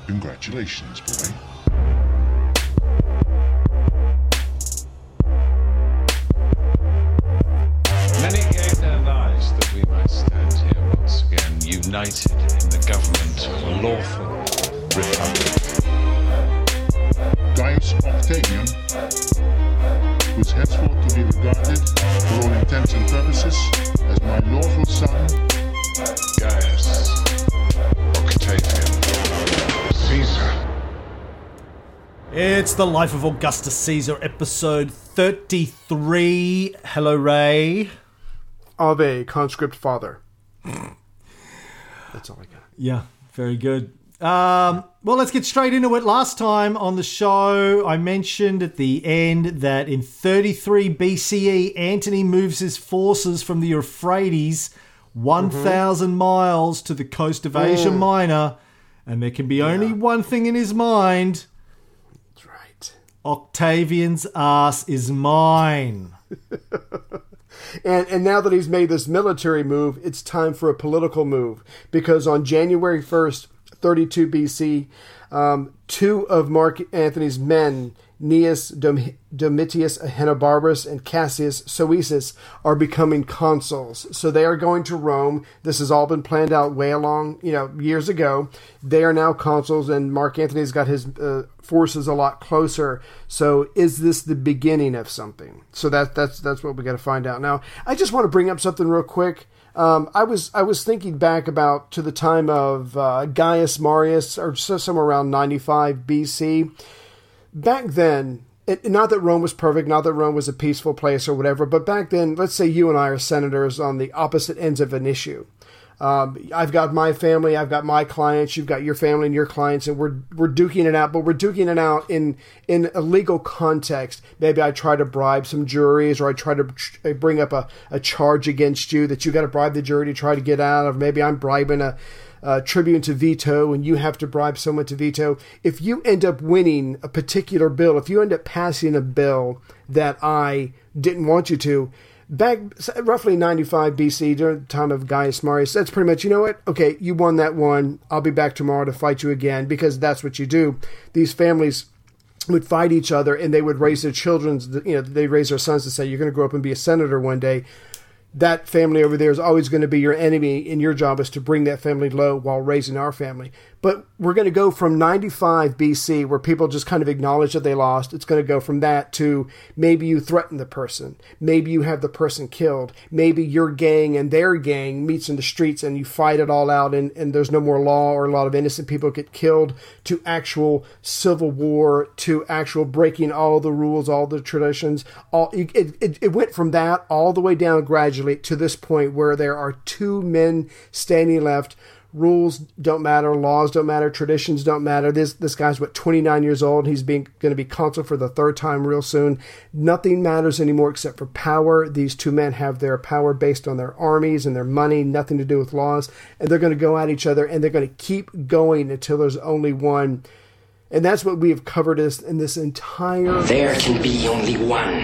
Congratulations, boy. Many gave their lives that we might stand here once again, united in the government of a lawful republic. Gaius Octavian, who is henceforth to be regarded, for all intents and purposes, as my lawful son, Gaius Octavian Caesar. It's the Life of Augustus Caesar, episode 33. Hello, Ray. Ave, conscript father. That's all I got. Yeah, very good. Well, let's get straight into it. Last time on the show, I mentioned at the end that in 33 BCE, Antony moves his forces from the Euphrates 1,000 miles to the coast of Asia Minor, and there can be only one thing in his mind. That's right. Octavian's ass is mine. And now that he's made this military move, it's time for a political move. Because on January 1st, 32 BC, two of Mark Antony's men, Gnaeus Domitius Ahenobarbus and Cassius Soecis, are becoming consuls. So they are going to Rome. This has all been planned out way along, years ago. They are now consuls, and Mark Antony's got his forces a lot closer. So is this the beginning of something? So that's what we got to find out. Now, I just want to bring up something real quick. I was thinking back about to the time of Gaius Marius, or somewhere around 95 BC. Back then, not that Rome was perfect, not that Rome was a peaceful place or whatever, but back then, let's say you and I are senators on the opposite ends of an issue. I've got my family, I've got my clients, you've got your family and your clients, and we're duking it out, but we're duking it out in a legal context. Maybe I try to bribe some juries, or I try to bring up a charge against you that you got to bribe the jury to try to get out of. Maybe I'm bribing a tribune to veto, and you have to bribe someone to veto. If you end up winning a particular bill, if you end up passing a bill that I didn't want you to, back roughly 95 BC, during the time of Gaius Marius, that's pretty much, you know what? Okay, you won that one. I'll be back tomorrow to fight you again, because that's what you do. These families would fight each other, and they would raise their children, they raise their sons to say, you're going to grow up and be a senator one day. That family over there is always going to be your enemy, and your job is to bring that family low while raising our family. But we're going to go from 95 BC, where people just kind of acknowledge that they lost. It's going to go from that to maybe you threaten the person. Maybe you have the person killed. Maybe your gang and their gang meets in the streets and you fight it all out, and there's no more law, or a lot of innocent people get killed, to actual civil war, to actual breaking all the rules, all the traditions. It went from that all the way down gradually to this point where there are two men standing left. Rules don't matter, laws don't matter, traditions don't matter. This guy's 29 years old. He's going to be consul for the third time real soon. Nothing matters anymore except for power. These two men have their power based on their armies and their money, nothing to do with laws. And they're going to go at each other, and they're going to keep going until there's only one. And that's what we have covered in this entire... There can be only one.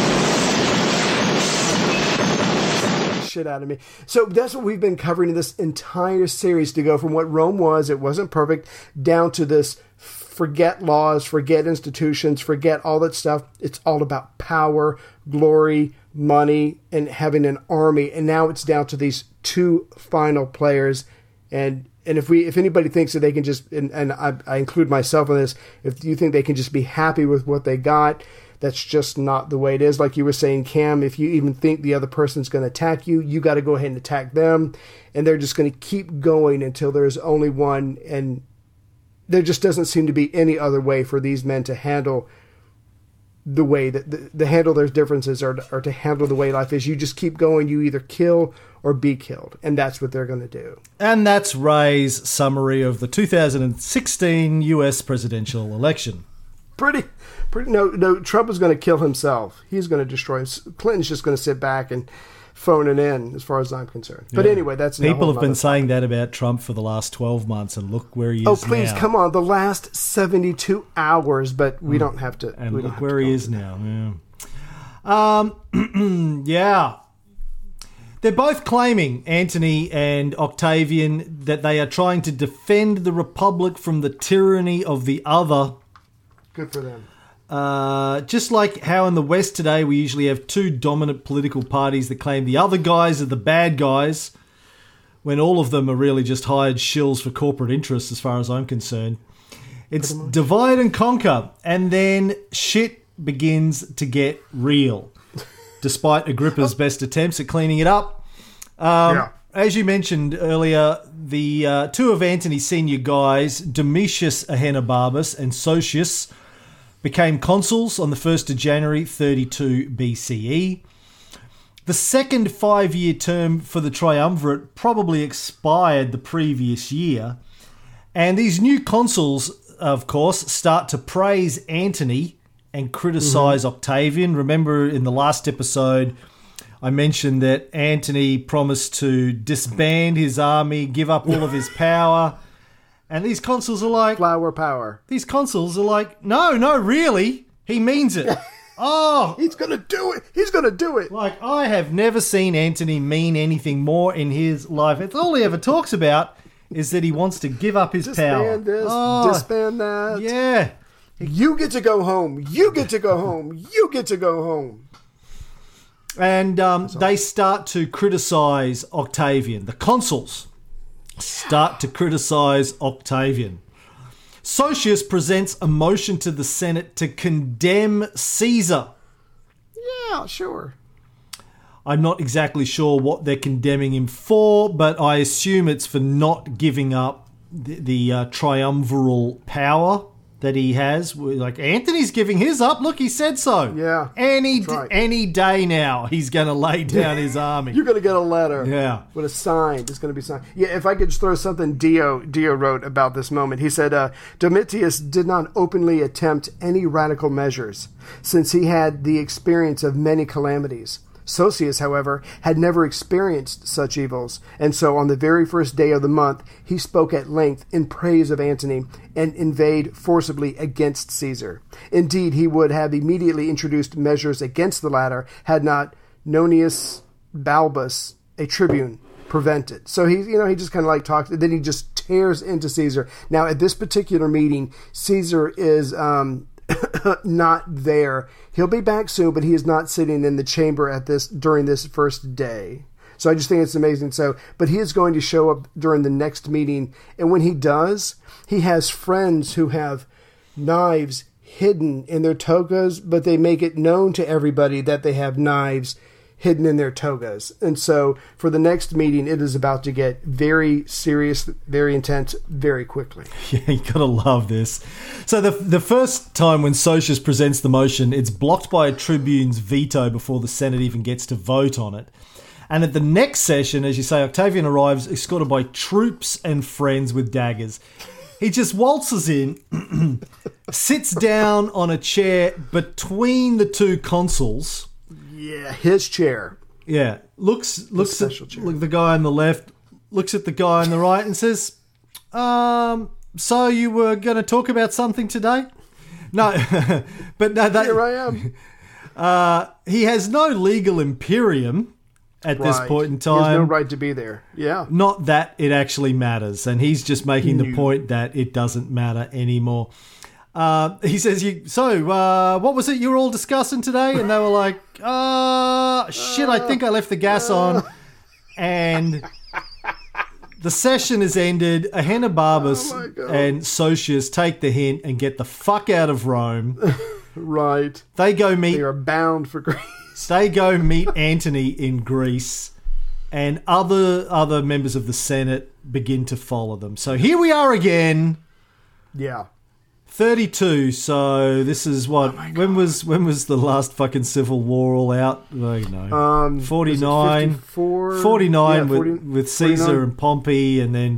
Shit out of me. So that's what we've been covering in this entire series, to go from what Rome was, it wasn't perfect, down to this forget laws, forget institutions, forget all that stuff. It's all about power, glory, money, and having an army. And now it's down to these two final players. And if anybody thinks that they can just, and I include myself in this, if you think they can just be happy with what they got, that's just not the way it is. Like you were saying, Cam, if you even think the other person's going to attack you, you got to go ahead and attack them. And they're just going to keep going until there's only one. And there just doesn't seem to be any other way for these men to handle the way that to handle their differences, or to handle the way life is. You just keep going. You either kill or be killed. And that's what they're going to do. And that's Ray's summary of the 2016 US presidential election. Pretty. No, Trump is going to kill himself. He's going to destroy him. Clinton's just going to sit back and phone it in, as far as I'm concerned. But anyway, that's... People have been saying that about Trump for the last 12 months, and look where he is now. Oh, please, come on. The last 72 hours, but we don't have to... And look where he is now. Yeah. Yeah. They're both claiming, Antony and Octavian, that they are trying to defend the Republic from the tyranny of the other. Good for them. Just like how in the West today we usually have two dominant political parties that claim the other guys are the bad guys, when all of them are really just hired shills for corporate interests as far as I'm concerned. It's divide and conquer, and then shit begins to get real. Despite Agrippa's best attempts at cleaning it up. As you mentioned earlier, the two of Antony's senior guys, Domitius Ahenobarbus and Socius, became consuls on the 1st of January 32 BCE. The second 5-year term for the triumvirate probably expired the previous year. And these new consuls, of course, start to praise Antony and criticize Octavian. Remember in the last episode, I mentioned that Antony promised to disband his army, give up all of his power. And these consuls are like... Flower power. These consuls are like, no, really. He means it. Oh. He's going to do it. He's going to do it. Like, I have never seen Antony mean anything more in his life. It's all he ever talks about is that he wants to give up his power. Disband this, disband that. Yeah. You get to go home. You get to go home. You get to go home. And they start to criticize Octavian. The consuls start to criticize Octavian. Socius presents a motion to the Senate to condemn Caesar. Yeah, sure. I'm not exactly sure what they're condemning him for, but I assume it's for not giving up the triumviral power that he has. Like, Antony's giving his up. Look, he said so. Yeah. Any day now, he's going to lay down his army. You're going to get a letter. Yeah. With a sign. It's going to be signed. Yeah, if I could just throw something Dio wrote about this moment. He said, Domitius did not openly attempt any radical measures, since he had the experience of many calamities. Socius, however, had never experienced such evils, and so on the very first day of the month he spoke at length in praise of Antony and inveighed forcibly against Caesar. Indeed, he would have immediately introduced measures against the latter had not Nonius Balbus, a tribune, prevented. So he just kind of like talks, then he just tears into Caesar. Now, at this particular meeting, Caesar is not there. He'll be back soon, but he is not sitting in the chamber during this first day. So I just think it's amazing. So, but he is going to show up during the next meeting, and when he does, he has friends who have knives hidden in their togas, but they make it known to everybody that they have knives hidden in their togas. And so for the next meeting, it is about to get very serious, very intense, very quickly. Yeah, you gotta love this. So the first time when Socius presents the motion, it's blocked by a tribune's veto before the Senate even gets to vote on it. And at the next session, as you say, Octavian arrives escorted by troops and friends with daggers. He just waltzes in, sits down on a chair between the two consuls. Yeah, his chair. Yeah, looks at the guy on the left, looks at the guy on the right, and says, "So you were going to talk about something today?" No, but no. Here I am. He has no legal imperium at this point in time. He has no right to be there. Yeah. Not that it actually matters, and he's just making the point that it doesn't matter anymore. He says, what was it you were all discussing today? And they were like, shit, I think I left the gas on. And the session is ended. Ahenobarbus and Socius take the hint and get the fuck out of Rome. Right. They are bound for Greece. They go meet Antony in Greece, and other members of the Senate begin to follow them. So here we are again. Yeah. 32, so this is what? When was the last fucking civil war all out? I don't know. 49. 49 with Caesar 49. and Pompey, and then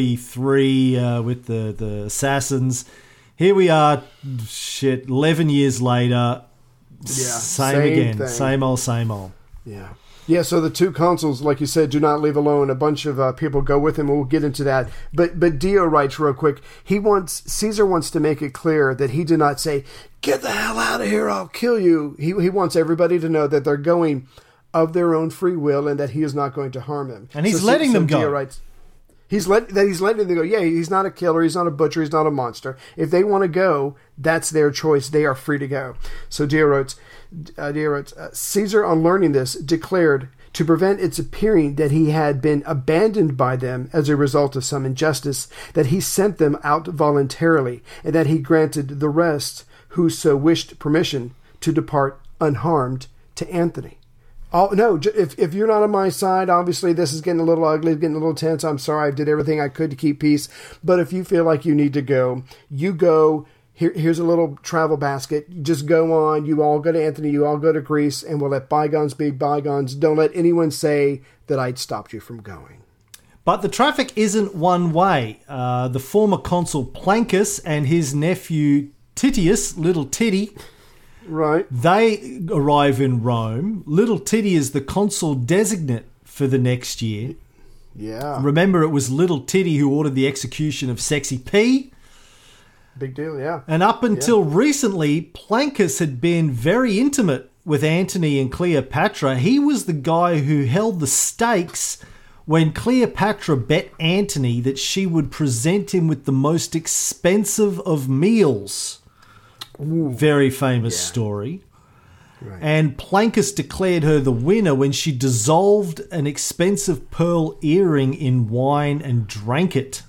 43 with the assassins. Here we are, 11 years later. Yeah, same again. thing. Same old. Yeah. Yeah, so the two consuls, like you said, do not leave alone. A bunch of people go with him, and we'll get into that. But Dio writes real quick, Caesar wants to make it clear that he did not say, "Get the hell out of here, I'll kill you." He wants everybody to know that they're going of their own free will, and that he is not going to harm them. And he's letting them go. Dia writes, he's letting them go. Yeah, he's not a killer. He's not a butcher. He's not a monster. If they want to go, that's their choice. They are free to go. So Dia wrote, Caesar, on learning this, declared, to prevent its appearing that he had been abandoned by them as a result of some injustice, that he sent them out voluntarily, and that he granted the rest who so wished permission to depart unharmed to Antony. Oh, no, if you're not on my side, obviously this is getting a little ugly, getting a little tense. I'm sorry, I did everything I could to keep peace. But if you feel like you need to go, you go. Here's a little travel basket. You just go on. You all go to Antony. You all go to Greece, and we'll let bygones be bygones. Don't let anyone say that I'd stopped you from going. But the traffic isn't one way. The former consul Plancus and his nephew Titius, Little Titty, right? They arrive in Rome. Little Titty is the consul designate for the next year. Yeah. Remember, it was Little Titty who ordered the execution of Sexy P. Big deal, yeah. And up until recently, Plancus had been very intimate with Antony and Cleopatra. He was the guy who held the stakes when Cleopatra bet Antony that she would present him with the most expensive of meals. Ooh. Very famous story. Right. And Plancus declared her the winner when she dissolved an expensive pearl earring in wine and drank it.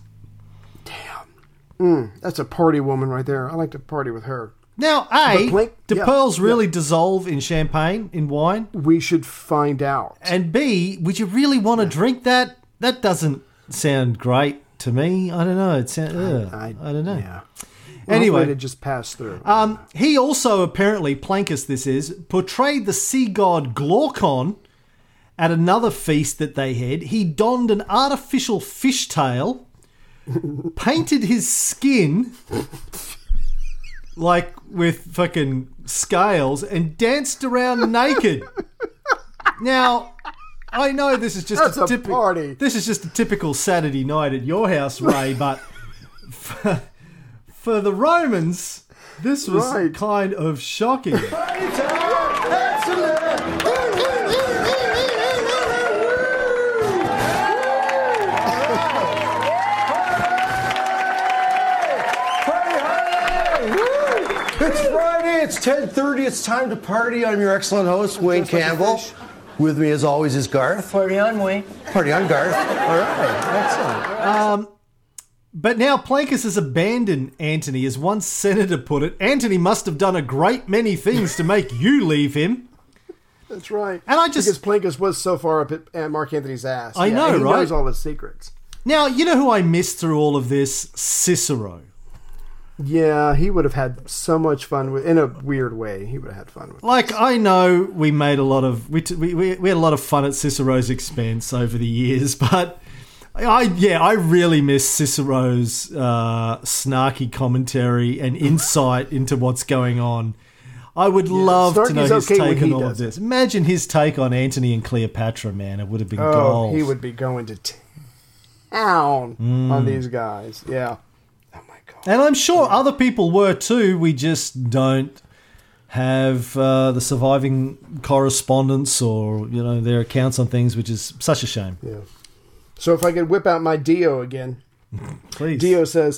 That's a party woman right there. I like to party with her. Now, do pearls really dissolve in champagne, in wine? We should find out. And B, would you really want to drink that? That doesn't sound great to me. I don't know. I don't know. Yeah. Anyway, it just passed through. He also apparently, Plancus this is, portrayed the sea god Glaucon at another feast that they had. He donned an artificial fishtail, painted his skin like with fucking scales, and danced around naked. Now, I know this is just a party. This is just a typical Saturday night at your house, Ray, but for the Romans, this was kind of shocking. It's Friday, it's 10:30, it's time to party. I'm your excellent host, Wayne Campbell. With me, as always, is Garth. Party on, Wayne. Party on, Garth. All right, excellent. But now Plancus has abandoned Antony. As one senator put it, Antony must have done a great many things to make you leave him. That's right. And because Plancus was so far up at Mark Antony's ass. I know, he right? He knows all his secrets. Now, you know who I missed through all of this? Cicero. Yeah, he would have had so much fun with, in a weird way. He would have had fun with. Like this. I know we made a lot of we had a lot of fun at Cicero's expense over the years, but I really miss Cicero's snarky commentary and insight into what's going on. I would love to know his take on all of this. Imagine his take on Antony and Cleopatra, man. It would have been gold. He would be going to town on these guys. Yeah. And I'm sure other people were too. We just don't have the surviving correspondence or their accounts on things, which is such a shame. Yeah. So if I could whip out my Dio again, please. Dio says,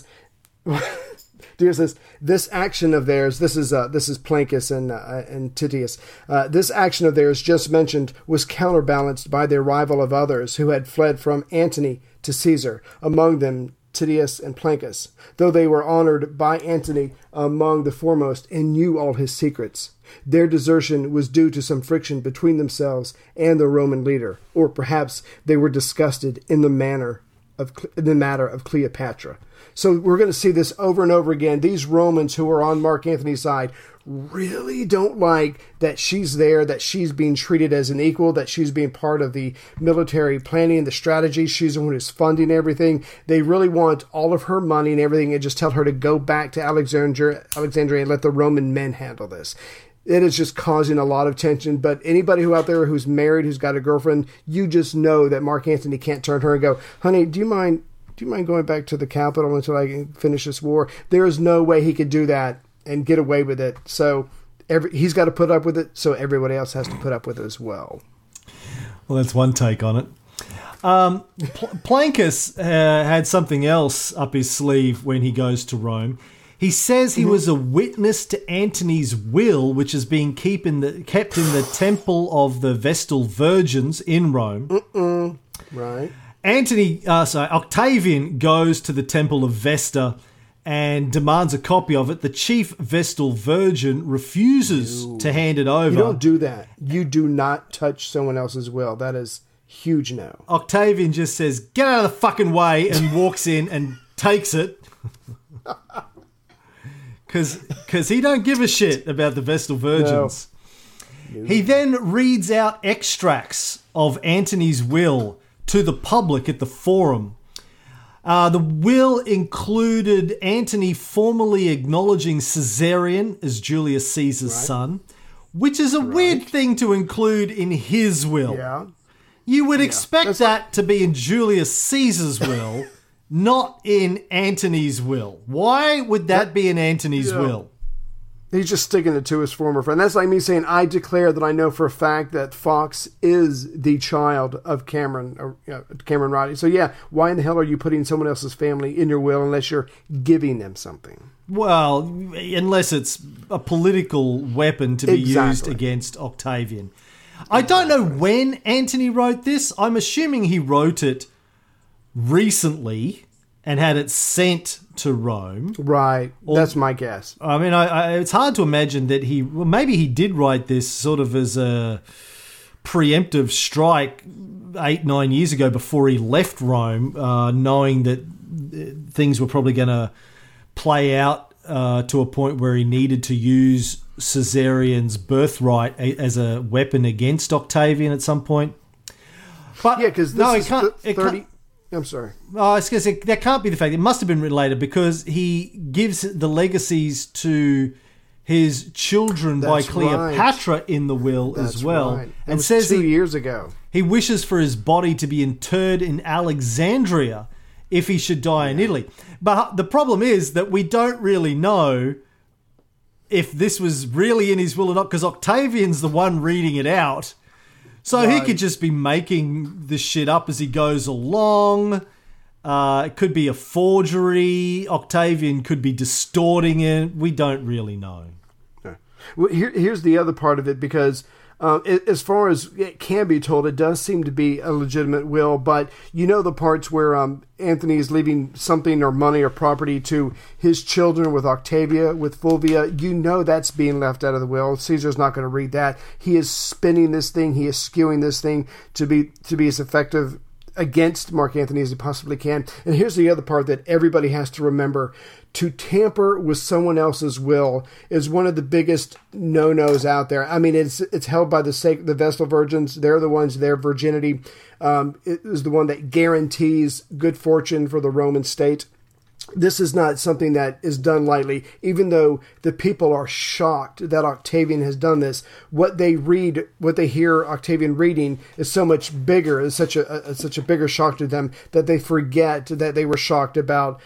this action of theirs. This is Plancus and Titius. This action of theirs just mentioned was counterbalanced by the arrival of others who had fled from Antony to Caesar. Among them, Titius and Plancus, though they were honored by Antony among the foremost and knew all his secrets. Their desertion was due to some friction between themselves and the Roman leader, or perhaps they were disgusted in the matter of Cleopatra. So we're going to see this over and over again. These Romans who are on Mark Antony's side really don't like that she's there, that she's being treated as an equal, that she's being part of the military planning and the strategy. She's the one who's funding everything. They really want all of her money and everything and just tell her to go back to Alexandria and let the Roman men handle this. It is just causing a lot of tension, but anybody who out there who's married, who's got a girlfriend, you just know that Mark Antony can't turn her and go, honey, do you mind going back to the capital until I can finish this war? There is no way he could do that and get away with it. So he's got to put up with it, so everybody else has to put up with it as well. Well, that's one take on it. Plancus had something else up his sleeve when he goes to Rome. He says he was a witness to Antony's will, which is being kept in the temple of the Vestal Virgins in Rome. Right. Octavian goes to the temple of Vesta and demands a copy of it. The chief Vestal Virgin refuses to hand it over. You don't do that. You do not touch someone else's will. That is huge no. Octavian just says, "Get out of the fucking way," and walks in and takes it. Because he don't give a shit about the Vestal Virgins. No. He then reads out extracts of Antony's will to the public at the Forum. The will included Antony formally acknowledging Caesarion as Julius Caesar's son, which is a weird thing to include in his will. Yeah. You would expect that to be in Julius Caesar's will, not in Antony's will. Why would that be in Antony's will? He's just sticking it to his former friend. That's like me saying, I declare that I know for a fact that Fox is the child of Cameron Roddy. So yeah, why in the hell are you putting someone else's family in your will unless you're giving them something? Well, unless it's a political weapon to be used against Octavian. I don't know when Antony wrote this. I'm assuming he wrote it recently and had it sent to Rome. Right. That's my guess. I mean, it's hard to imagine that maybe he did write this sort of as a preemptive strike 8-9 years ago before he left Rome, knowing that things were probably going to play out to a point where he needed to use Caesarion's birthright as a weapon against Octavian at some point. But yeah, because this is 30... I'm sorry. I was going to say, that can't be the fact. It must have been related because he gives the legacies to his children by Cleopatra in the will as well. Right. And says 2 years ago. He wishes for his body to be interred in Alexandria if he should die in Italy. But the problem is that we don't really know if this was really in his will or not because Octavian's the one reading it out. So he could just be making this shit up as he goes along. It could be a forgery. Octavian could be distorting it. We don't really know. Well, here's the other part of it, because as far as it can be told, it does seem to be a legitimate will. But you know the parts where Antony is leaving something or money or property to his children with Octavia, with Fulvia. You know that's being left out of the will. Caesar's not going to read that. He is spinning this thing. He is skewing this thing to be as effective against Mark Antony as he possibly can. And here's the other part that everybody has to remember. To tamper with someone else's will is one of the biggest no-nos out there. I mean, it's held by the Vestal Virgins. They're the ones, their virginity it is the one that guarantees good fortune for the Roman state. This is not something that is done lightly, even though the people are shocked that Octavian has done this. What they hear Octavian reading is so much bigger, is such a bigger shock to them that they forget that they were shocked about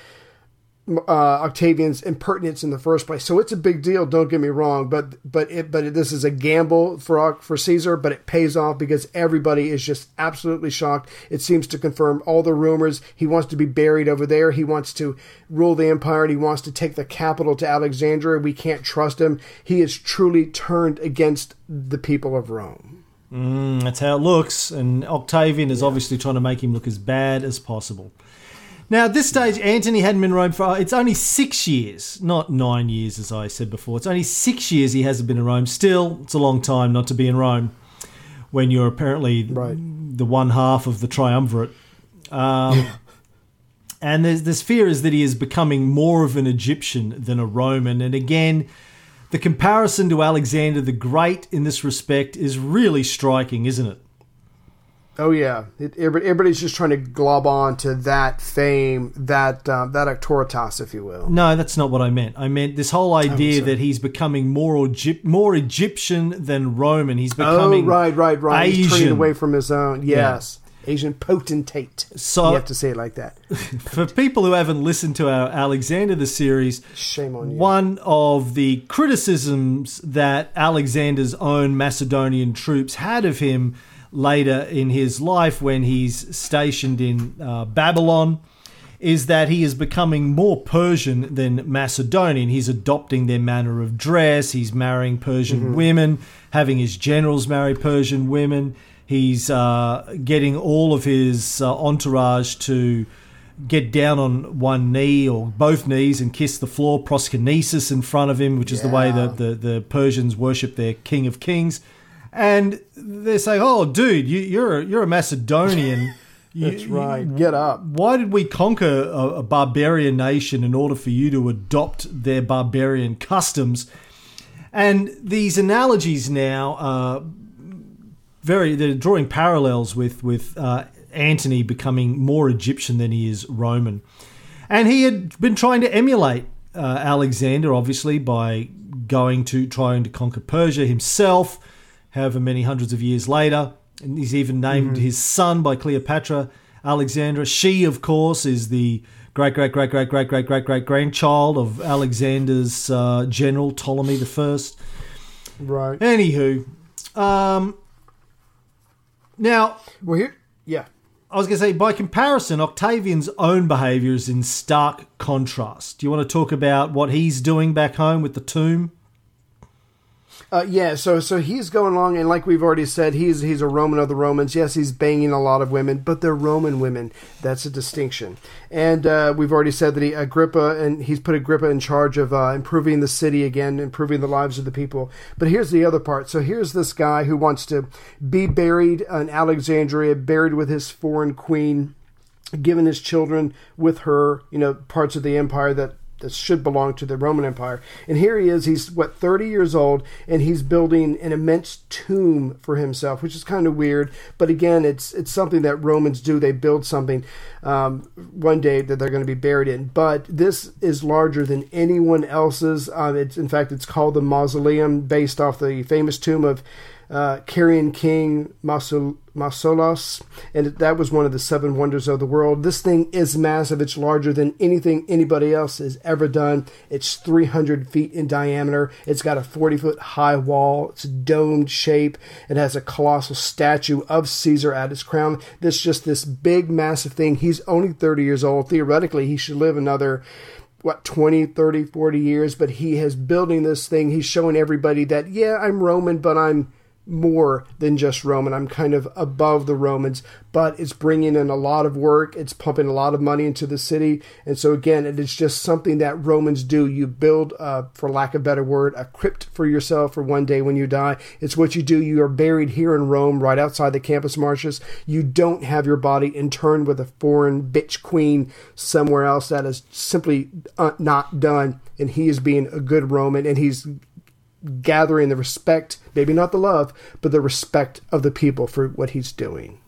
Octavian's impertinence in the first place. So it's a big deal, don't get me wrong, but this is a gamble for Caesar, but it pays off because everybody is just absolutely shocked. It seems to confirm all the rumors. He wants to be buried over there. He wants to rule the empire, and he wants to take the capital to Alexandria. We can't trust him. He is truly turned against the people of Rome. That's how it looks, and Octavian is obviously trying to make him look as bad as possible. Now, at this stage, Antony hadn't been in Rome for... It's only 6 years, not 9 years, as I said before. It's only 6 years he hasn't been in Rome. Still, it's a long time not to be in Rome when you're apparently the one half of the triumvirate. And this fear is that he is becoming more of an Egyptian than a Roman. And again, the comparison to Alexander the Great in this respect is really striking, isn't it? Oh yeah, everybody's just trying to glob on to that fame, that auctoritas, if you will. No, that's not what I meant. I meant this whole idea that he's becoming more Egyptian than Roman. He's becoming right. Asian. He's turning away from his own. Yes, yeah. Asian potentate. So you have to say it like that. For people who haven't listened to our Alexander the series, shame on you. One of the criticisms that Alexander's own Macedonian troops had of him later in his life when he's stationed in Babylon, is that he is becoming more Persian than Macedonian. He's adopting their manner of dress. He's marrying Persian women, having his generals marry Persian women. He's getting all of his entourage to get down on one knee or both knees and kiss the floor, proskynesis in front of him, which is the way that the Persians worship their king of kings. And they're saying, "Oh, dude, you're a Macedonian." That's right. Get up. Why did we conquer a barbarian nation in order for you to adopt their barbarian customs? And these analogies now are they're drawing parallels with Antony becoming more Egyptian than he is Roman. And he had been trying to emulate Alexander, obviously, by trying to conquer Persia himself, however many hundreds of years later. And he's even named his son by Cleopatra, Alexandra. She, of course, is the great-great-great-great-great-great-great-grandchild of Alexander's general, Ptolemy I. Right. Anywho, now... Well, here... Yeah. I was going to say, by comparison, Octavian's own behaviour is in stark contrast. Do you want to talk about what he's doing back home with the tomb? So he's going along, and like we've already said, he's a Roman of the Romans. Yes, he's banging a lot of women, but they're Roman women. That's a distinction. And we've already said that he's put Agrippa in charge of improving the city again, improving the lives of the people. But here's the other part. So here's this guy who wants to be buried in Alexandria, buried with his foreign queen, given his children with her, parts of the empire that should belong to the Roman Empire. And here he is, he's 30 years old, and he's building an immense tomb for himself, which is kind of weird. But again, it's something that Romans do. They build something one day that they're going to be buried in. But this is larger than anyone else's. In fact, it's called the Mausoleum, based off the famous tomb of Carian King Mausolus, and that was one of the 7 wonders of the world. This thing is massive. It's larger than anything anybody else has ever done. It's 300 feet in diameter. It's got a 40-foot high wall. It's a domed shape. It has a colossal statue of Caesar at its crown. This big, massive thing. He's only 30 years old. Theoretically, he should live another 20, 30, 40 years, but he is building this thing. He's showing everybody that, I'm Roman, but I'm more than just Roman. I'm kind of above the Romans, but it's bringing in a lot of work. It's pumping a lot of money into the city. And so again, it is just something that Romans do. You build, for lack of a better word, a crypt for yourself for one day when you die. It's what you do. You are buried here in Rome, right outside the Campus Martius. You don't have your body interned with a foreign bitch queen somewhere else. That is simply not done. And he is being a good Roman, and he's gathering the respect, maybe not the love, but the respect of the people for what he's doing.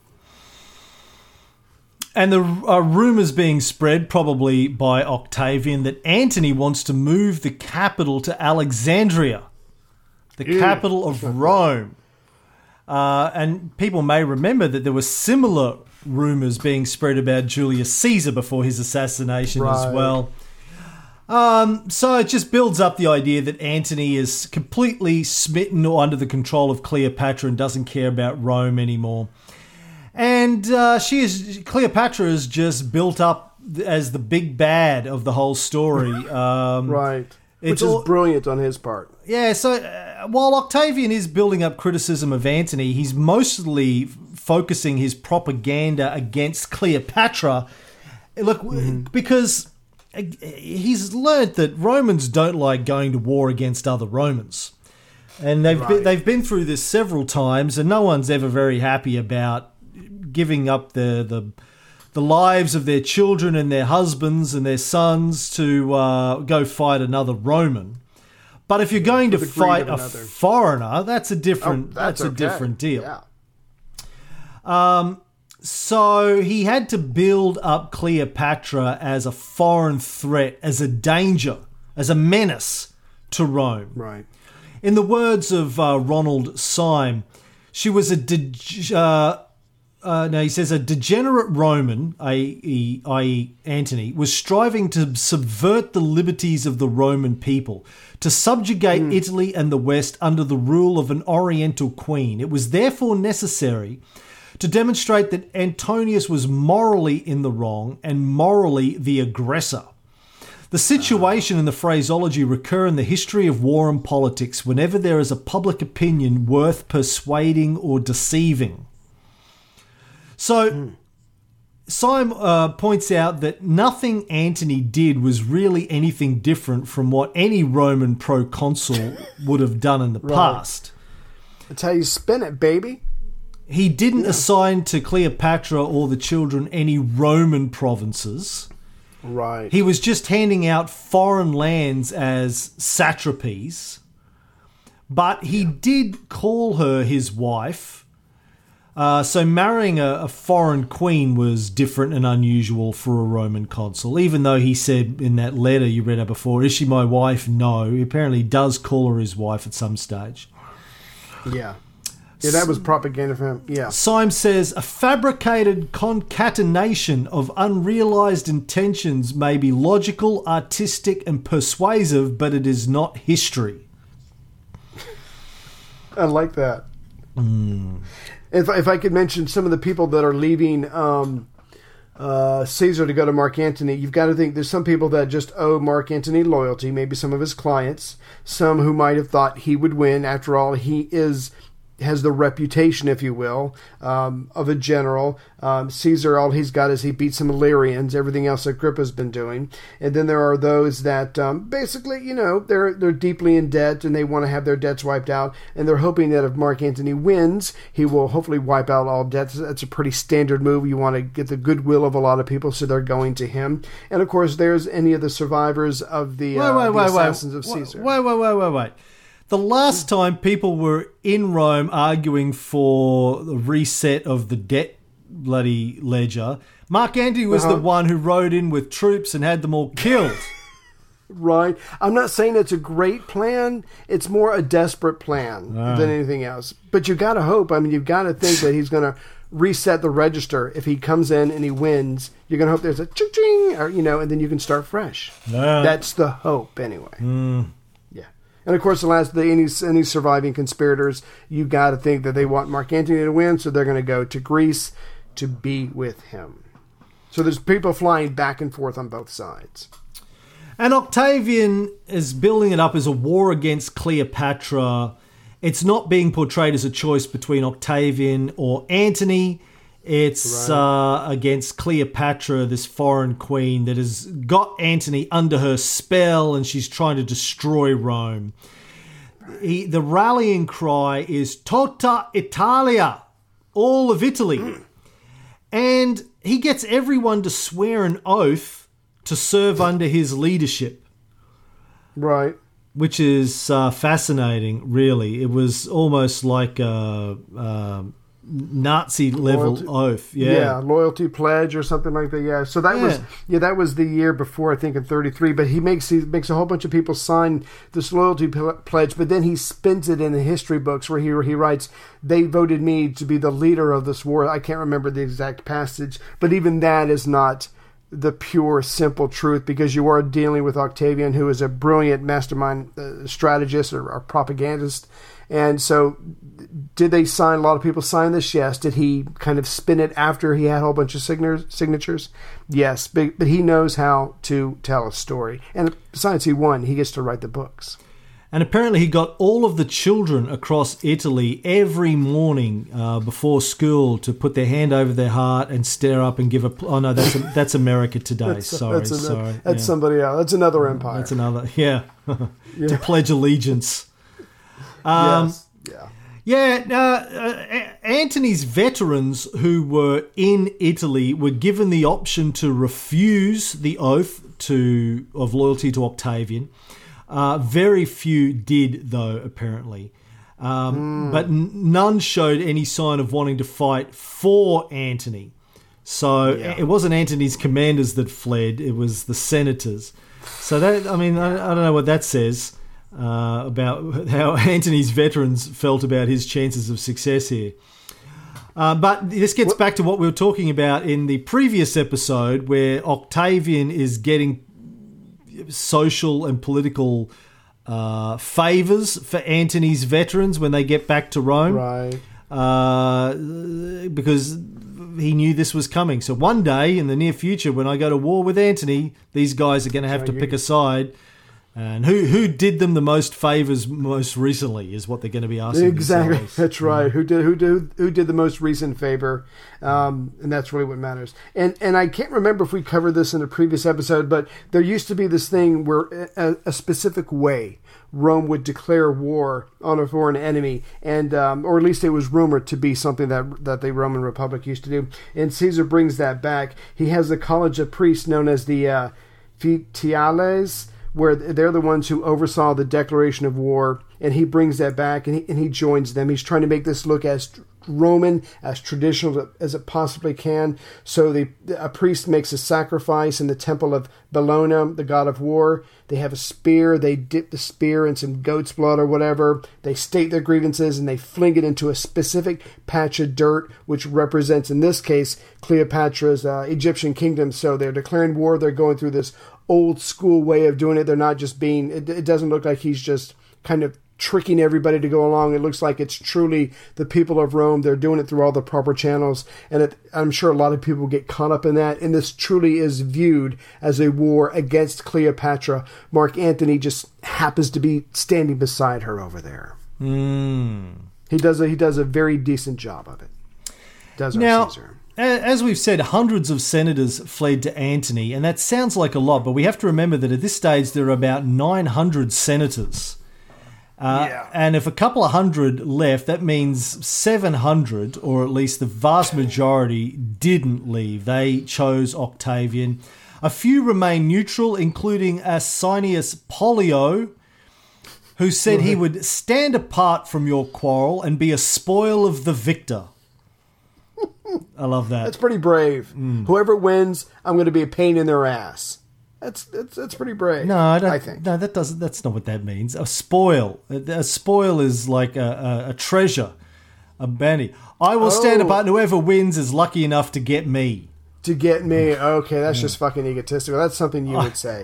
And the rumours being spread, probably by Octavian, that Antony wants to move the capital to Alexandria, the capital of Rome. And people may remember that there were similar rumours being spread about Julius Caesar before his assassination as well. So it just builds up the idea that Antony is completely smitten or under the control of Cleopatra and doesn't care about Rome anymore. And Cleopatra is just built up as the big bad of the whole story. Right. Which is brilliant on his part. Yeah, so while Octavian is building up criticism of Antony, he's mostly focusing his propaganda against Cleopatra. Look, because he's learned that Romans don't like going to war against other Romans. And they've been through this several times, and no one's ever very happy about giving up the lives of their children and their husbands and their sons to go fight another Roman. But if you're going to fight a foreigner, that's a different different deal. Yeah. So he had to build up Cleopatra as a foreign threat, as a danger, as a menace to Rome. Right. In the words of Ronald Syme, she was a Now he says a degenerate Roman, i.e. Antony, was striving to subvert the liberties of the Roman people, to subjugate Italy and the West under the rule of an Oriental queen. It was therefore necessary to demonstrate that Antonius was morally in the wrong and morally the aggressor. The situation and the phraseology recur in the history of war and politics whenever there is a public opinion worth persuading or deceiving. So, Syme points out that nothing Antony did was really anything different from what any Roman proconsul would have done in the past. That's how you spin it, baby. He didn't assign to Cleopatra or the children any Roman provinces. Right. He was just handing out foreign lands as satrapies. But he did call her his wife. So marrying a foreign queen was different and unusual for a Roman consul, even though he said in that letter you read out before, is she my wife? No. He apparently does call her his wife at some stage. Yeah. Yeah, that was propaganda for him. Yeah. Syme says, a fabricated concatenation of unrealized intentions may be logical, artistic, and persuasive, but it is not history. I like that. If I could mention some of the people that are leaving Caesar to go to Mark Antony, you've got to think there's some people that just owe Mark Antony loyalty, maybe some of his clients, some who might have thought he would win. After all, he has the reputation, if you will, of a general. Caesar, all he's got is he beat some Illyrians, everything else Agrippa's been doing. And then there are those that basically, they're deeply in debt and they want to have their debts wiped out. And they're hoping that if Mark Antony wins, he will hopefully wipe out all debts. That's a pretty standard move. You want to get the goodwill of a lot of people, so they're going to him. And of course, there's any of the survivors of the assassins of Caesar. Wait. The last time people were in Rome arguing for the reset of the debt bloody ledger, Mark Antony was the one who rode in with troops and had them all killed. Right. I'm not saying it's a great plan. It's more a desperate plan than anything else. But you got to hope. I mean, you've got to think that he's going to reset the register. If he comes in and he wins, you're going to hope there's a ching-ching, or, and then you can start fresh. That's the hope, anyway. And of course, any surviving conspirators, you've got to think that they want Mark Antony to win, so they're going to go to Greece to be with him. So there's people flying back and forth on both sides. And Octavian is building it up as a war against Cleopatra. It's not being portrayed as a choice between Octavian or Antony. It's against Cleopatra, this foreign queen that has got Antony under her spell and she's trying to destroy Rome. The rallying cry is Tota Italia, all of Italy. And he gets everyone to swear an oath to serve under his leadership. Right. Which is fascinating, really. It was almost like a Nazi level oath. Loyalty pledge or something like that. So that was the year before, I think, in 33. But he makes a whole bunch of people sign this loyalty pledge, but then he spins it in the history books where he writes, they voted me to be the leader of this war. I can't remember the exact passage, but even that is not the pure, simple truth, because you are dealing with Octavian, who is a brilliant mastermind strategist or propagandist. And so did they sign, a lot of people sign this? Yes. Did he kind of spin it after he had a whole bunch of signatures? Yes. But he knows how to tell a story. And besides he won, he gets to write the books. And apparently he got all of the children across Italy every morning before school to put their hand over their heart and stare up and give a... Oh, no, that's America today. That's somebody else. That's another empire. That's another... Yeah. To pledge allegiance. Yes. Antony's veterans who were in Italy were given the option to refuse the oath of loyalty to Octavian. Very few did, though, apparently. But none showed any sign of wanting to fight for Antony. So it wasn't Antony's commanders that fled, it was the senators. So that, I don't know what that says about how Antony's veterans felt about his chances of success here. But this gets back to what we were talking about in the previous episode, where Octavian is getting social and political favors for Antony's veterans when they get back to Rome. Right. Because he knew this was coming. So one day in the near future, when I go to war with Antony, these guys are going to have to pick a side. And who did them the most favors most recently is what they're going to be asking. Exactly, themselves. that's right. Who did the most recent favor, and that's really what matters. And I can't remember if we covered this in a previous episode, but there used to be this thing where a specific way Rome would declare war on a foreign enemy, and or at least it was rumored to be something that the Roman Republic used to do. And Caesar brings that back. He has a college of priests known as the Fetiales, where they're the ones who oversaw the declaration of war, and he brings that back, and he joins them. He's trying to make this look as Roman, as traditional as it possibly can. So a priest makes a sacrifice in the temple of Bellona, the god of war. They have a spear. They dip the spear in some goat's blood or whatever. They state their grievances, and they fling it into a specific patch of dirt, which represents, in this case, Cleopatra's Egyptian kingdom. So they're declaring war. They're going through this old school way of doing it. They're not just being, it doesn't look like he's just kind of tricking everybody to go along. It looks like it's truly the people of Rome. They're doing it through all the proper channels. And I'm sure a lot of people get caught up in that. And this truly is viewed as a war against Cleopatra. Mark Antony just happens to be standing beside her over there. He does a very decent job of it. Does our Caesar. As we've said, hundreds of senators fled to Antony, and that sounds like a lot, but we have to remember that at this stage there are about 900 senators. And if a couple of hundred left, that means 700, or at least the vast majority, didn't leave. They chose Octavian. A few remained neutral, including Asinius Pollio, who said he would stand apart from your quarrel and be a spoil of the victor. I love that. That's pretty brave. Whoever wins, I'm going to be a pain in their ass. That's pretty brave. No, I think. No, that doesn't. That's not what that means. A spoil. A spoil is like a treasure, a bounty. I will stand apart, and whoever wins is lucky enough to get me. To get me. Okay, that's just fucking egotistical. That's something you would say.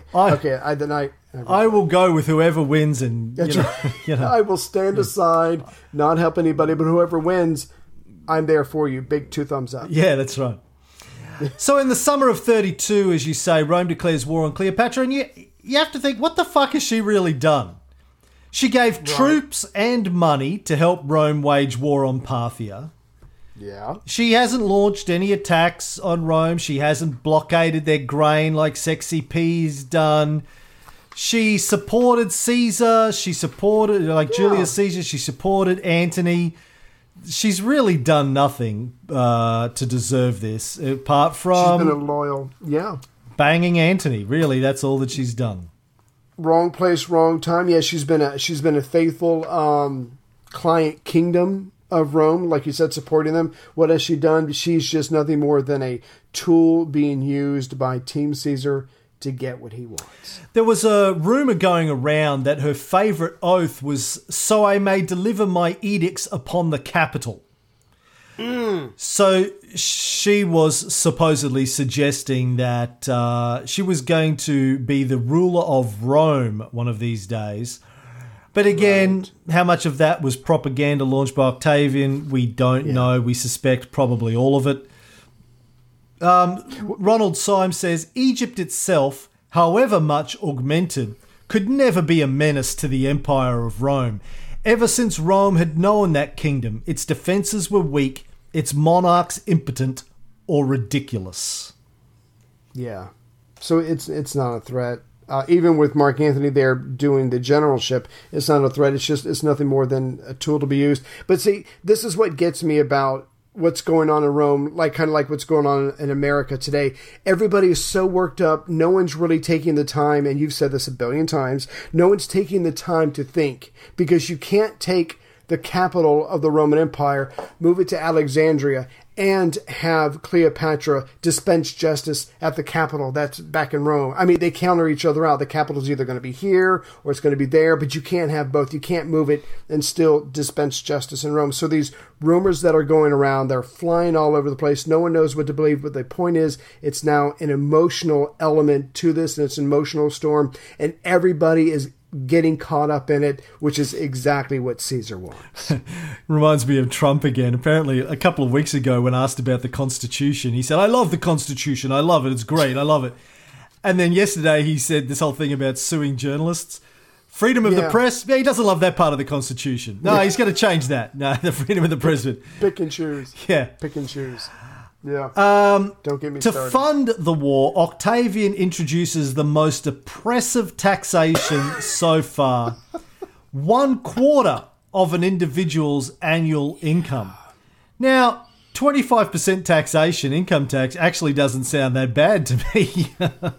I will go with whoever wins, and you know. I will stand aside, not help anybody, but whoever wins, I'm there for you. Big 2 thumbs up. Yeah, that's right. So in the summer of 32, as you say, Rome declares war on Cleopatra, and you have to think, what the fuck has she really done? She gave troops and money to help Rome wage war on Parthia. Yeah. She hasn't launched any attacks on Rome. She hasn't blockaded their grain like Sexy P's done. She supported Caesar. She supported, Julius Caesar. She supported Antony. She's really done nothing to deserve this, apart from she's been a loyal, banging Antony. Really, that's all that she's done. Wrong place, wrong time. Yeah, she's been a faithful client kingdom of Rome, like you said, supporting them. What has she done? She's just nothing more than a tool being used by Team Caesar to get what he wants. There was a rumor going around that her favorite oath was, "So I may deliver my edicts upon the capital." So she was supposedly suggesting that she was going to be the ruler of Rome one of these days. But again, how much of that was propaganda launched by Octavian, we don't know. We suspect probably all of it. Ronald Symes says, Egypt itself, however much augmented, could never be a menace to the empire of Rome. Ever since Rome had known that kingdom, its defences were weak, its monarchs impotent or ridiculous. Yeah. So it's not a threat. Even with Mark Antony there doing the generalship, it's not a threat. It's nothing more than a tool to be used. But see, this is what gets me about what's going on in Rome, kind of like what's going on in America today. Everybody is so worked up. No one's really taking the time, and you've said this a billion times, no one's taking the time to think, because you can't take the capital of the Roman Empire, move it to Alexandria, and have Cleopatra dispense justice at the Capitol. That's back in Rome. I mean, they counter each other out. The Capitol's either going to be here or it's going to be there, but you can't have both. You can't move it and still dispense justice in Rome. So these rumors that are going around, they're flying all over the place. No one knows what to believe, but the point is, it's now an emotional element to this, and it's an emotional storm, and everybody is getting caught up in it, which is exactly what Caesar wants. Reminds me of Trump again. Apparently, a couple of weeks ago, when asked about the Constitution, he said, "I love the Constitution. I love it. It's great. I love it." And then yesterday, he said this whole thing about suing journalists. Freedom of the press? Yeah, he doesn't love that part of the Constitution. No, he's going to change that. No, the freedom of the press. Pick and choose. Yeah. Pick and choose. Yeah. Don't get me to started. fund the war, Octavian introduces the most oppressive taxation so far. 1/4 of an individual's annual income. Now, 25% taxation, income tax, actually doesn't sound that bad to me.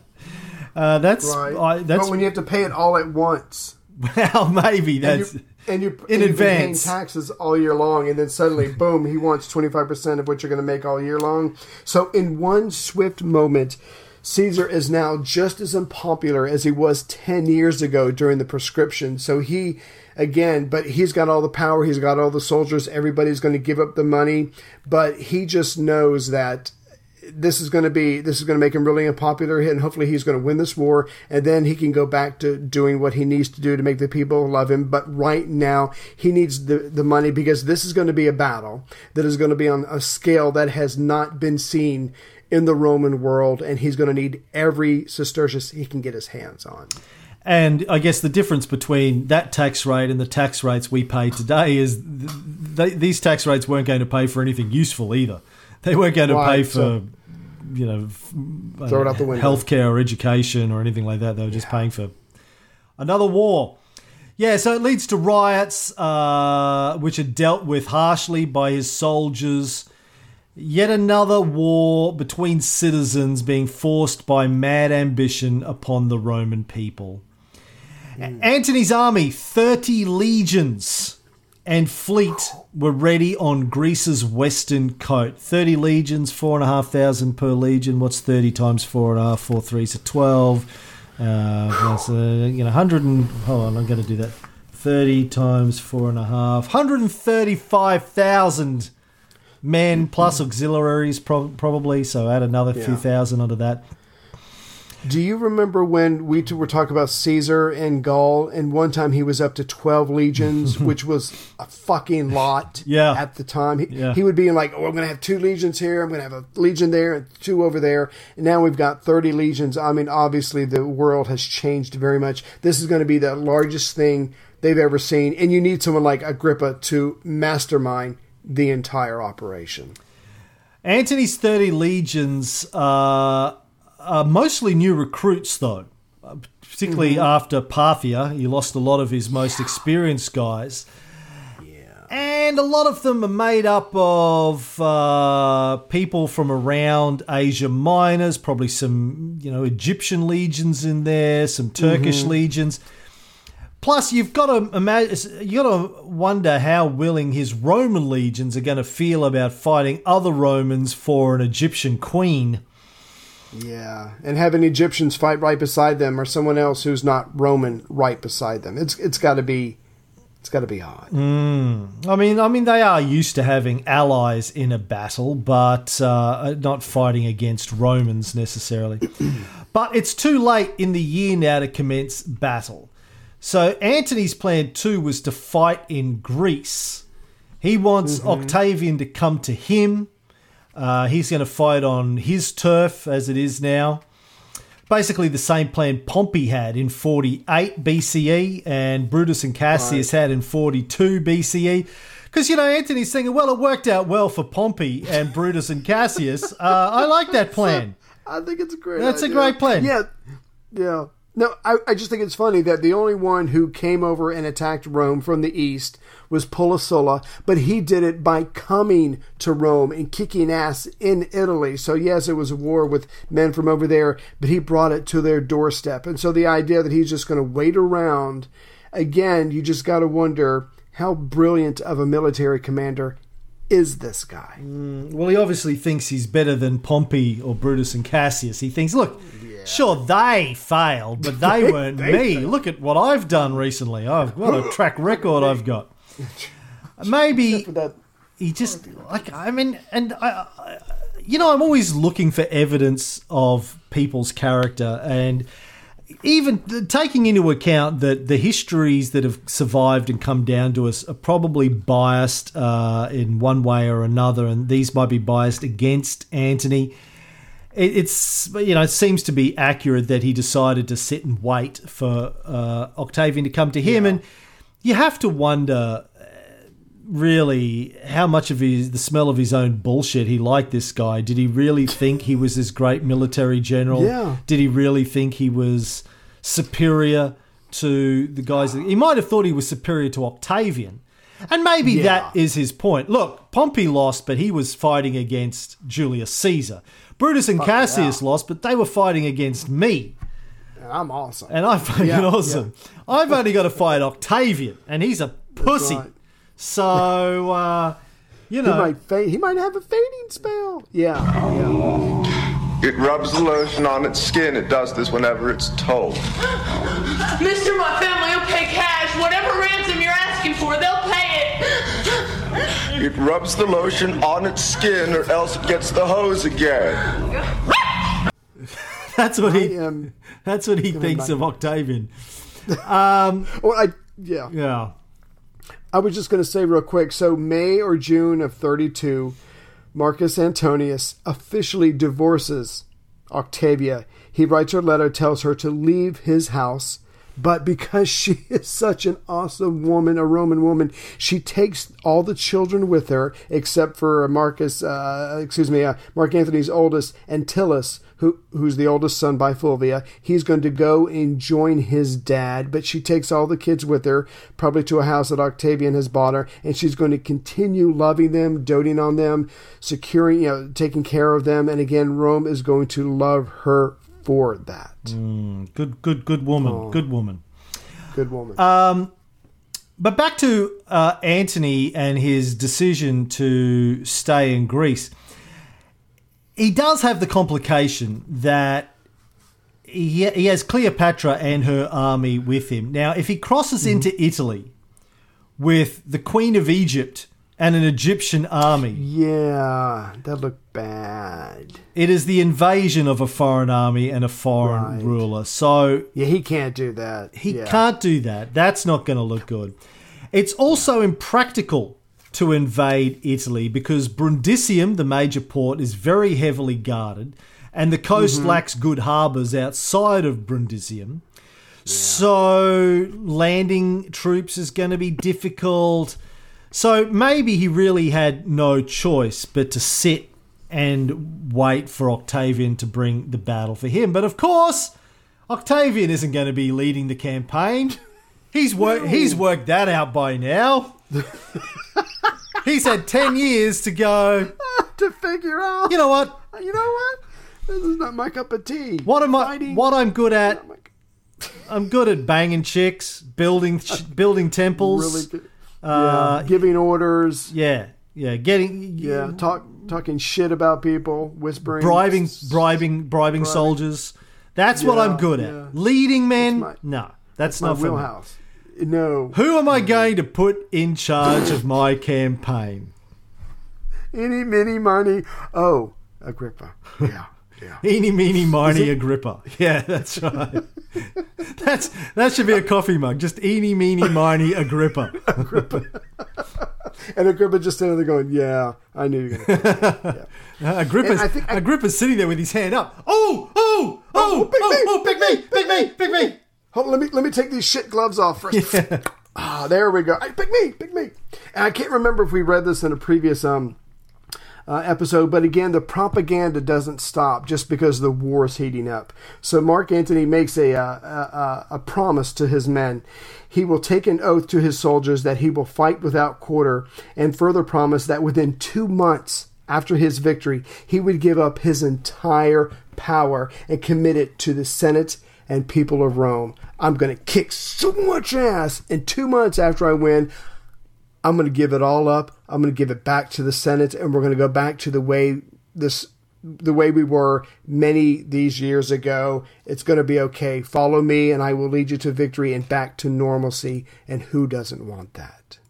That's right. But when you have to pay it all at once. Well, maybe that's... And you're in advance paying taxes all year long, and then suddenly, boom, he wants 25% of what you're going to make all year long. So in one swift moment, Caesar is now just as unpopular as he was 10 years ago during the proscription. So but he's got all the power, he's got all the soldiers, everybody's going to give up the money, but he just knows that this is going to make him really unpopular, and hopefully he's going to win this war, and then he can go back to doing what he needs to do to make the people love him. But right now, he needs the money, because this is going to be a battle that is going to be on a scale that has not been seen in the Roman world, and he's going to need every sestertius he can get his hands on. And I guess the difference between that tax rate and the tax rates we pay today is these tax rates weren't going to pay for anything useful either. They weren't going to pay for... throw it out the window. Healthcare or education or anything like that. They were just paying for another war. Yeah, so it leads to riots, which are dealt with harshly by his soldiers. Yet another war between citizens being forced by mad ambition upon the Roman people. Antony's army, 30 legions and fleet were ready on Greece's western coast. 30 legions, 4,500 per legion. What's 30 times 4.5? 4 3s are 12. Plus, 100 and... Hold on, I'm going to do that. 30 times 4.5. 135,000 men plus auxiliaries probably. So add another few thousand onto that. Do you remember when we were talking about Caesar and Gaul, and one time he was up to 12 legions, which was a fucking lot at the time? He would be like, I'm going to have 2 legions here, I'm going to have a legion there, and 2 over there, and now we've got 30 legions. I mean, obviously the world has changed very much. This is going to be the largest thing they've ever seen, and you need someone like Agrippa to mastermind the entire operation. Antony's 30 legions mostly new recruits, though, particularly after Parthia. He lost a lot of his most experienced guys. Yeah. And a lot of them are made up of people from around Asia Minor, probably some, Egyptian legions in there, some Turkish legions. Plus, you've got to imagine, you got to wonder how willing his Roman legions are going to feel about fighting other Romans for an Egyptian queen. Yeah, and having Egyptians fight right beside them, or someone else who's not Roman right beside them. It's got to be hard. I mean, they are used to having allies in a battle, but not fighting against Romans necessarily. But it's too late in the year now to commence battle. So Antony's plan too was to fight in Greece. He wants Octavian to come to him. He's going to fight on his turf as it is now. Basically the same plan Pompey had in 48 BCE and Brutus and Cassius had in 42 BCE. Because, Antony's thinking, well, it worked out well for Pompey and Brutus and Cassius. I like that plan. I think it's a great That's idea. a great plan. Yeah. No, I just think it's funny that the only one who came over and attacked Rome from the east was Pullosola, but he did it by coming to Rome and kicking ass in Italy. So yes, it was a war with men from over there, but he brought it to their doorstep. And so the idea that he's just going to wait around, again, you just got to wonder how brilliant of a military commander is this guy? Well, he obviously thinks he's better than Pompey or Brutus and Cassius. He thinks, look, sure, they failed, but they weren't me. failed. Look at what I've done recently. What a track record I've got. Maybe he just, I'm always looking for evidence of people's character, and even taking into account that the histories that have survived and come down to us are probably biased in one way or another, and these might be biased against Antony. It seems to be accurate that he decided to sit and wait for Octavian to come to him, and you have to wonder really how much of the smell of his own bullshit he liked this guy. Did he really think he was this great military general? Yeah. Did he really think he was superior to the guys? He might have thought he was superior to Octavian. And maybe that is his point. Look, Pompey lost, but he was fighting against Julius Caesar. Brutus and Cassius lost, but they were fighting against me. And I'm awesome. And I'm fucking awesome. Yeah. I've only got to fight Octavian, and he's a pussy. Right. So, he might have a fading spell. Yeah. It rubs the lotion on its skin. It does this whenever it's told. Mister, my family will pay cash. Whatever ransom you're asking for, they'll pay it. It rubs the lotion on its skin, or else it gets the hose again. That's what he thinks of Octavian. Yeah. I was just going to say real quick. So May or June of 32, Marcus Antonius officially divorces Octavia. He writes her a letter, tells her to leave his house. But because she is such an awesome woman, a Roman woman, she takes all the children with her, except for Mark Antony's oldest, Antyllus, who's the oldest son by Fulvia. He's going to go and join his dad, but she takes all the kids with her, probably to a house that Octavian has bought her, and she's going to continue loving them, doting on them, securing, taking care of them, and again, Rome is going to love her for that. Good woman. Oh. Good woman. Good woman. But back to Antony and his decision to stay in Greece. He does have the complication that he has Cleopatra and her army with him. Now, if he crosses into Italy with the Queen of Egypt and an Egyptian army... Yeah, that looked bad. It is the invasion of a foreign army and a foreign ruler. So... Yeah, he can't do that. He can't do that. That's not going to look good. It's also impractical to invade Italy because Brundisium, the major port, is very heavily guarded and the coast lacks good harbours outside of Brundisium. Yeah. So landing troops is going to be difficult. So maybe he really had no choice but to sit and wait for Octavian to bring the battle for him. But of course, Octavian isn't going to be leading the campaign. He's worked that out by now. He's had 10 years to go to figure out. You know what? This is not my cup of tea. What I'm good at? I'm good at banging chicks, building temples. Really good. Giving orders. Talking shit about people, whispering, bribing soldiers. That's what I'm good at. Leading men, no, that's not my wheelhouse. No. Who am I going to put in charge of my campaign? Eeny, meeny, miny. Oh, Agrippa. Yeah. Eeny, meeny, miny, Agrippa. Yeah, that's right. That should be a coffee mug. Just eeny, meeny, miny, Agrippa. And Agrippa just standing there going, "Yeah, I knew you were going to." Yeah. Agrippa's sitting there with his hand up. Pick me. Hold on, let me take these shit gloves off first. Yeah. There we go. Pick me. And I can't remember if we read this in a previous episode, but again, the propaganda doesn't stop just because the war is heating up. So Mark Antony makes a promise to his men. He will take an oath to his soldiers that he will fight without quarter, and further promise that within 2 months after his victory, he would give up his entire power and commit it to the Senate and people of Rome. I'm going to kick so much ass in 2 months after I win. I'm going to give it all up. I'm going to give it back to the Senate, and we're going to go back to the way we were these years ago. It's going to be okay. Follow me, and I will lead you to victory and back to normalcy. And who doesn't want that?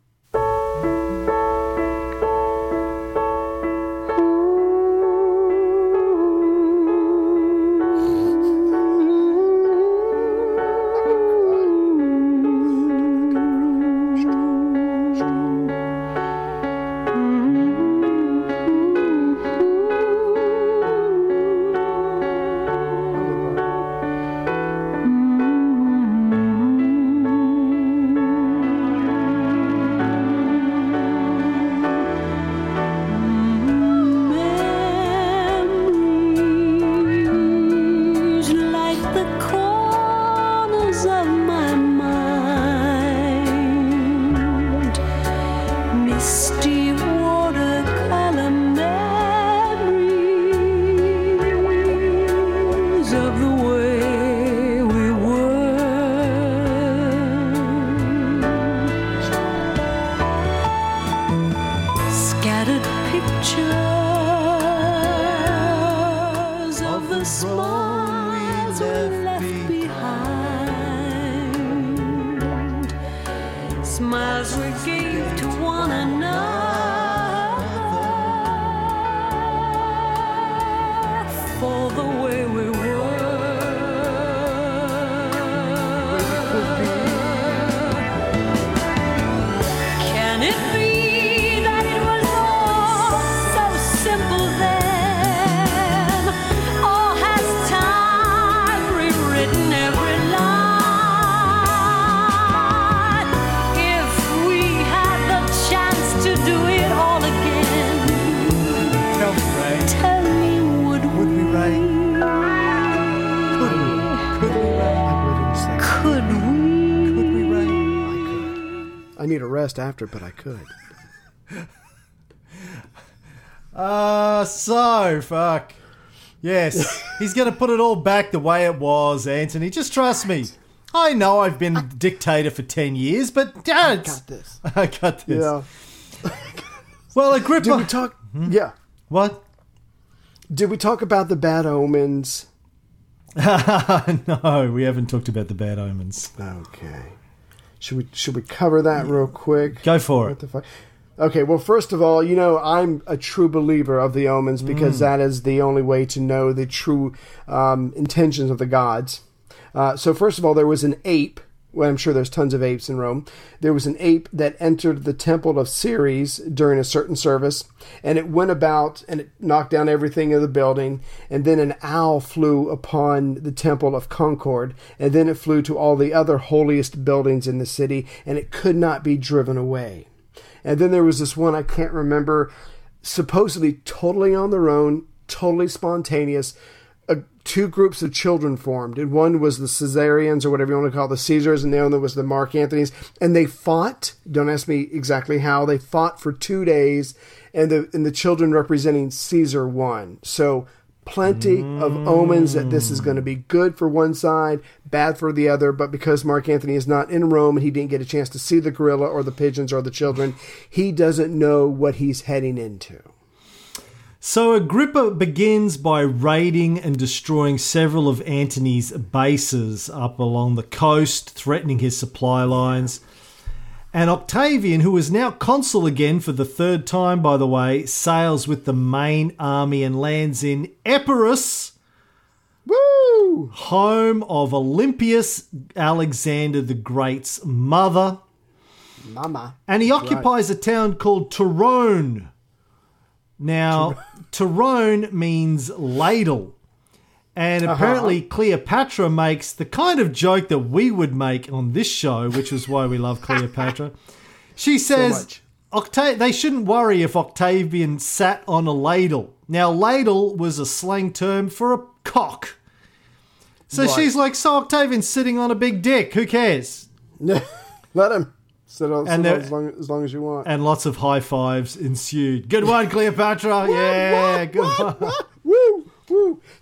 After, but I could. Fuck. Yes, he's going to put it all back the way it was, Anthony. Just trust me. I know I've been a dictator for 10 years, but Dad, I got this. Yeah. Well, Agrippa. Did we talk? Yeah. What? Did we talk about the bad omens? No, we haven't talked about the bad omens. Okay. Should we cover that real quick? Go for it. What the fuck? Okay, well, first of all, I'm a true believer of the omens because that is the only way to know the true intentions of the gods. So first of all, there was an ape. Well, I'm sure there's tons of apes in Rome. There was an ape that entered the temple of Ceres during a certain service, and it went about and it knocked down everything in the building, and then an owl flew upon the temple of Concord, and then it flew to all the other holiest buildings in the city, and it could not be driven away. And then there was this one, I can't remember, supposedly totally on their own, totally spontaneous. Two groups of children formed, and one was the Caesarians, or whatever you want to call the Caesars, and the other was the Mark Anthonys, and they fought. Don't ask me exactly how. They fought for 2 days, and the children representing Caesar won. So plenty of omens that this is going to be good for one side, bad for the other, but because Mark Antony is not in Rome and he didn't get a chance to see the gorilla or the pigeons or the children, he doesn't know what he's heading into. So Agrippa begins by raiding and destroying several of Antony's bases up along the coast, threatening his supply lines. And Octavian, who is now consul again for the third time, by the way, sails with the main army and lands in Epirus, woo, home of Olympias, Alexander the Great's mother. Mama. And he occupies a town called Torone. Now, Torone means ladle. And apparently Cleopatra makes the kind of joke that we would make on this show, which is why we love Cleopatra. She says they shouldn't worry if Octavian sat on a ladle. Now, ladle was a slang term for a cock. So she's like, so Octavian's sitting on a big dick. Who cares? Let him. Sit on as long as you want. And lots of high fives ensued. Good one, Cleopatra. Yeah, good one. Woo, woo.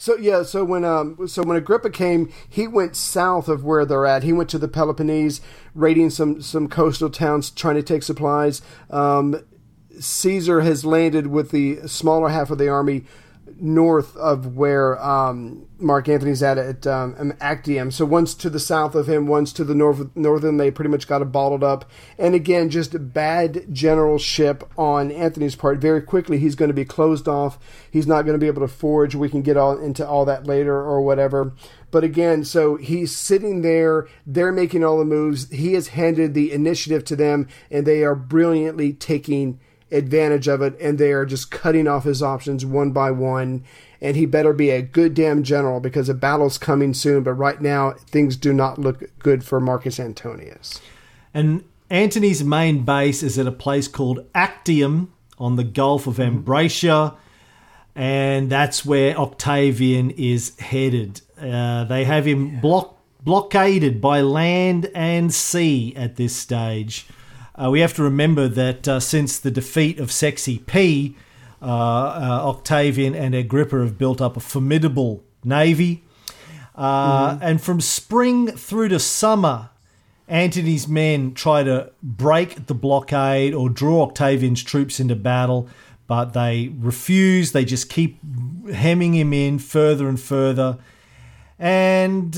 So when Agrippa came, he went south of where they're at. He went to the Peloponnese, raiding some coastal towns, trying to take supplies. Caesar has landed with the smaller half of the army north of where Mark Antony's at Actium. So one's to the south of him, one's to the northern. They pretty much got it bottled up. And again, just bad generalship on Antony's part. Very quickly, he's going to be closed off. He's not going to be able to forage. We can get into all that later or whatever. But again, so he's sitting there. They're making all the moves. He has handed the initiative to them, and they are brilliantly taking advantage of it, and they are just cutting off his options one by one. And he better be a good damn general, because a battle's coming soon. But right now, things do not look good for Marcus Antonius. And Antony's main base is at a place called Actium on the Gulf of Ambracia, and that's where Octavian is headed. They have him blockaded by land and sea at this stage. We have to remember that since the defeat of Sexy P, Octavian and Agrippa have built up a formidable navy. And from spring through to summer, Antony's men try to break the blockade or draw Octavian's troops into battle, but they refuse. They just keep hemming him in further and further. And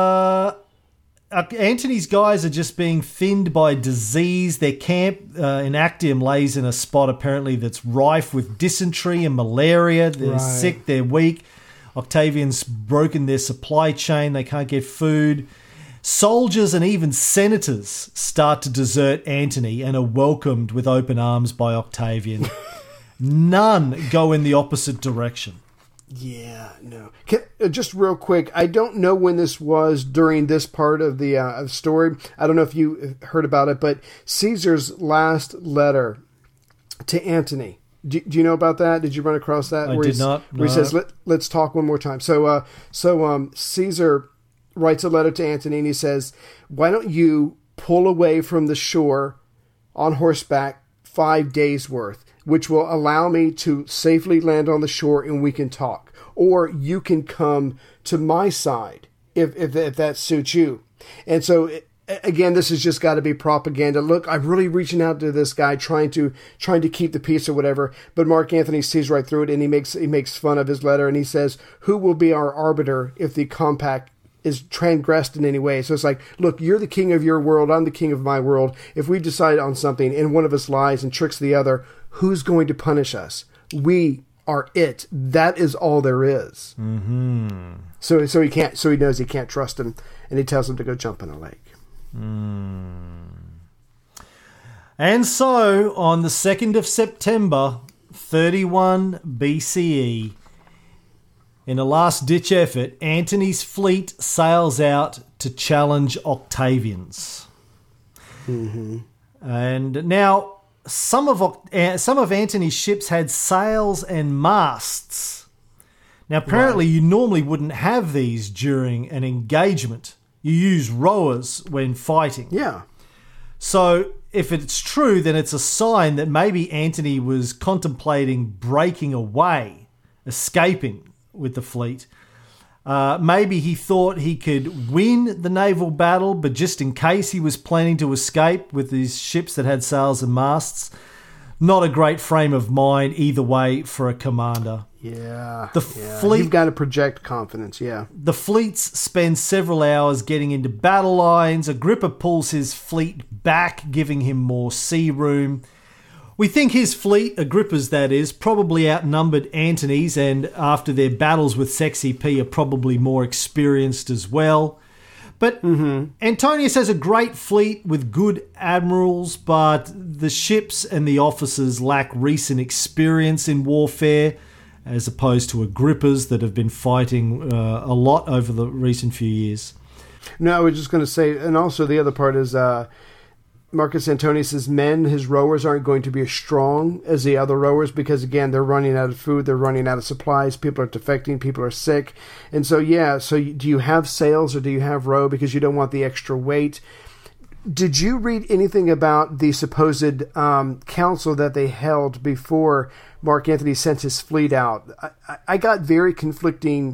Antony's guys are just being thinned by disease. Their camp in Actium lays in a spot apparently that's rife with dysentery and malaria. They're sick, they're weak. Octavian's broken their supply chain. They can't get food. Soldiers and even senators start to desert Antony and are welcomed with open arms by Octavian. None go in the opposite direction. Yeah, no. Just real quick, I don't know when this was during this part of the story. I don't know if you heard about it, but Caesar's last letter to Antony. Do you know about that? Did you run across that? I did not. Where he says, let's talk one more time. So Caesar writes a letter to Antony, and he says, why don't you pull away from the shore on horseback 5 days worth, which will allow me to safely land on the shore and we can talk. Or you can come to my side if that suits you. And so, again, this has just got to be propaganda. Look, I'm really reaching out to this guy, trying to keep the peace or whatever. But Mark Antony sees right through it, and he makes fun of his letter, and he says, who will be our arbiter if the compact is transgressed in any way? So it's like, look, you're the king of your world, I'm the king of my world. If we decide on something and one of us lies and tricks the other, who's going to punish us? We are it. That is all there is. Mm-hmm. So he knows he can't trust him, and he tells him to go jump in a lake. And so on the 2nd of September 31 BCE, in a last-ditch effort, Antony's fleet sails out to challenge Octavian's. Mm-hmm. And now, some of Antony's ships had sails and masts. Now, apparently, you normally wouldn't have these during an engagement. You use rowers when fighting. Yeah. So, if it's true, then it's a sign that maybe Antony was contemplating breaking away, escaping with the fleet. Maybe he thought he could win the naval battle, but just in case he was planning to escape with these ships that had sails and masts. Not a great frame of mind either way for a commander. Yeah. The fleet, you've got to project confidence, yeah. The fleets spend several hours getting into battle lines. Agrippa pulls his fleet back, giving him more sea room. We think his fleet, Agrippa's that is, probably outnumbered Antony's, and after their battles with Sexy P are probably more experienced as well. But Antonius has a great fleet with good admirals, but the ships and the officers lack recent experience in warfare, as opposed to Agrippa's that have been fighting a lot over the recent few years. No, I was just going to say, and also the other part is Marcus Antonius's men, his rowers, aren't going to be as strong as the other rowers because, again, they're running out of food, they're running out of supplies, people are defecting, people are sick. And so, do you have sails or do you have row because you don't want the extra weight? Did you read anything about the supposed council that they held before Mark Antony sent his fleet out? I got very conflicting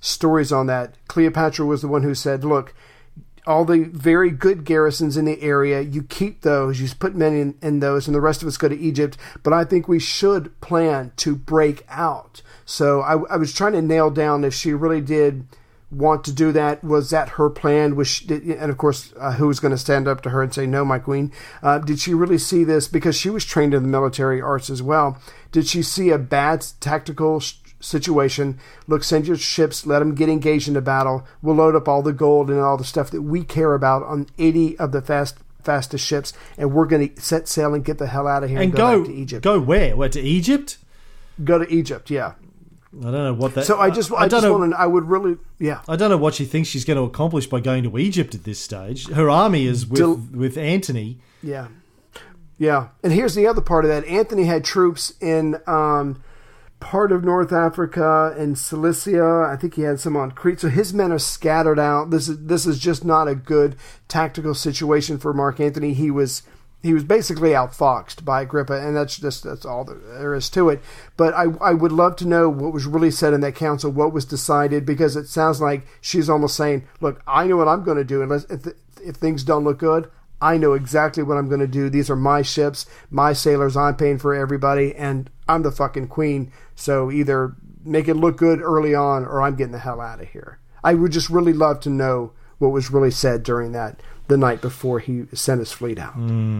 stories on that. Cleopatra was the one who said, look, all the very good garrisons in the area, you keep those, you put men in those, and the rest of us go to Egypt. But I think we should plan to break out. So I was trying to nail down if she really did want to do that. Was that her plan? And of course, who was going to stand up to her and say, no, my queen? Did she really see this? Because she was trained in the military arts as well. Did she see a bad tactical situation? Look, send your ships, let them get engaged in the battle. We'll load up all the gold and all the stuff that we care about on 80 of the fastest ships, and we're going to set sail and get the hell out of here and go back to Egypt. Go where? Where, to Egypt? Go to Egypt, yeah. I don't know what that... So I don't know what she thinks she's going to accomplish by going to Egypt at this stage. Her army is with Antony. Yeah. Yeah. And here's the other part of that. Antony had troops in part of North Africa and Cilicia. I think he had some on Crete. So his men are scattered out. This is just not a good tactical situation for Mark Antony. He was basically outfoxed by Agrippa, and that's all there is to it. But I would love to know what was really said in that council, what was decided, because it sounds like she's almost saying, look, I know what I'm going to do. Unless if things don't look good, I know exactly what I'm going to do. These are my ships, my sailors, I'm paying for everybody, and I'm the fucking queen. So either make it look good early on, or I'm getting the hell out of here. I would just really love to know what was really said during the night before he sent his fleet out.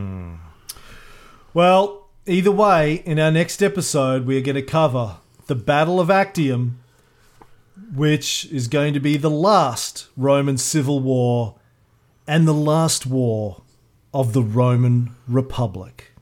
Well, either way, in our next episode, we are going to cover the Battle of Actium, which is going to be the last Roman civil war and the last war of the Roman Republic.